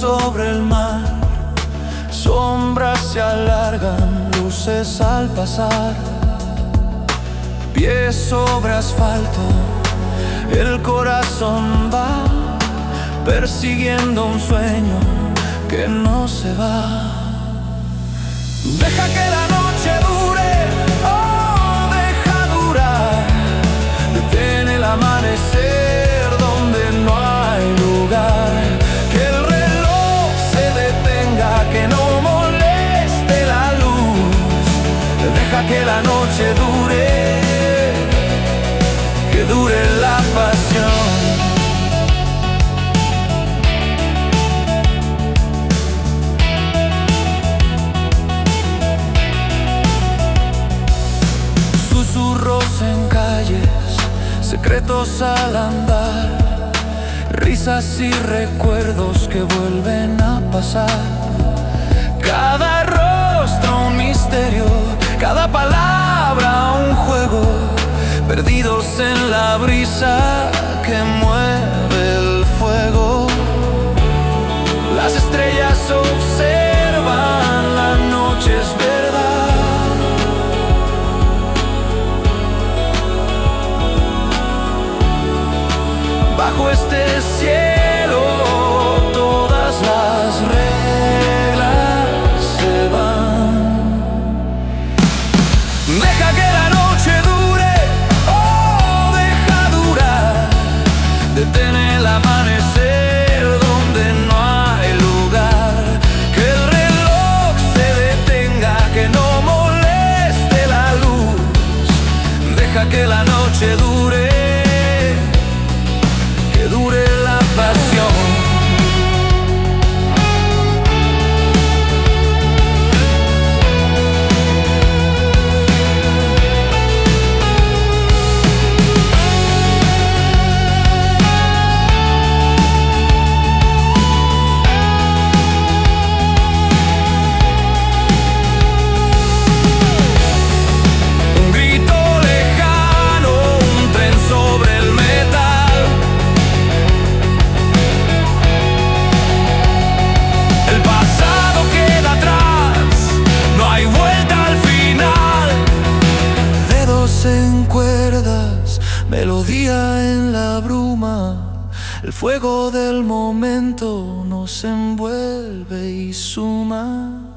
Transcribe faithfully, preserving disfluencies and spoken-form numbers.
sobre el mar, sombras se alargan, luces al pasar, pies sobre asfalto, el corazón va persiguiendo un sueño que no se va. Deja que la noche dure, oh, deja durar. Detén el amanecer donde no hay lugar. Que el reloj se detenga, que no moleste la luz. Deja que la noche dure, que dure la pasión. Susurros en calles, secretos al andar, risas y recuerdos que vuelven a pasar. Cada rostro un misterio, cada palabra un juego, perdidos en la brisa que mueve el fuego. Las estrellas observan, la noche es verdad. Bajo este cielo todas las reglas se van. Deja que la noche dure, oh, deja durar. Detén el amanecer donde no hay lugar. Que el reloj se detenga, que no moleste la luz. Deja que la noche dure, que dure la pasión. Un grito lejano, un tren sobre el metal. El pasado queda atrás, no hay vuelta al final. Dedos en cuerdas, melodía en la bruma. El fuego del momento nos envuelve y suma.